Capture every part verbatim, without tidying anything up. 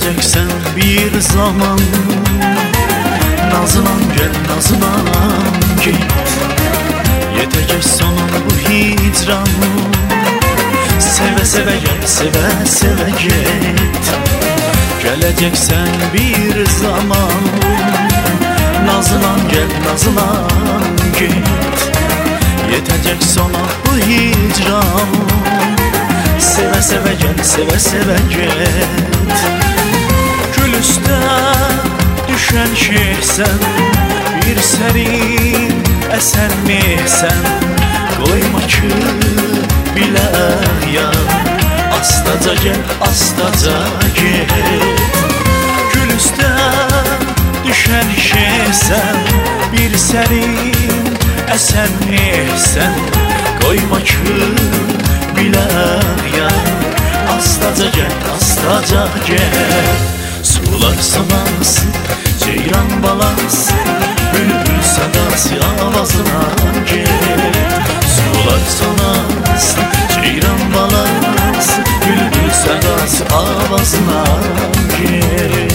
Geleceksen bir zaman, nazınan gel nazınan git. Yetecek sonun bu hicran, seve seve gel seve seve git. Geleceksen bir zaman, nazınan gel nazınan git. Yetecek sona bu hicran, seve seve gel seve seve git. Gül üstə düşen şeysən, bir sərin əsən mehsən. Koyma ki bilək yar, astaca gel astaca git. Gül üstə düşen şeysən, bir sərin əsən mehsən. Koyma ki bilək yar, astaca gel astaca gel. Sular sanası, ceyran balası, bülbül sadası avazına gel. Sular sanası, ceyran balası, bülbül sadası avazına gel.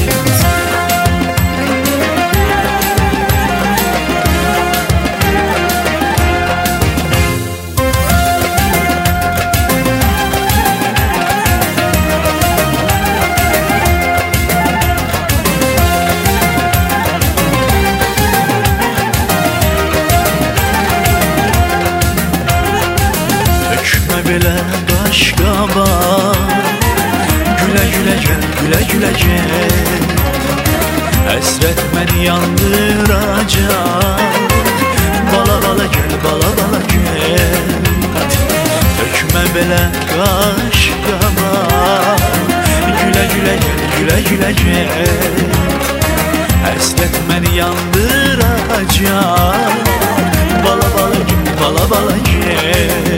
Belə qaş qaba, gülə gülə gəl, gülə gülə gəl. Həsrət məni yandıracaq, bala bala gəl, bala bala gəl. Tökmə belə qaş qaba, gülə gülə gəl, gülə gülə gəl. Həsrət məni yandıracaq, bala bala gəl, bala bala gəl.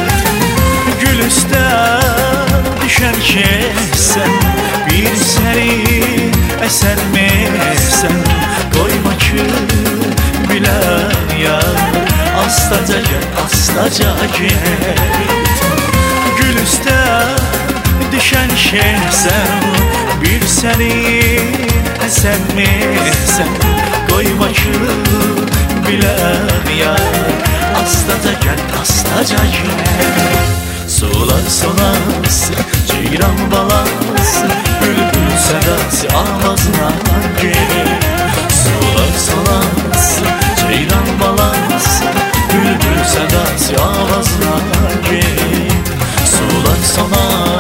Üstə düşən şeysən, bir sərin əsən mehsən. Koyma ki bilən yar, astaca gel astaca git. Gül üstə düşən şeysən, bir sərin əsən mehsən. Koyma ki bilən yar, astaca gel astaca git. Sular sonası, ceyran balası, bülbül sadası avazına gel. Sular sonası, ceyran balası, bülbül sadası avazına gel. Sular sonası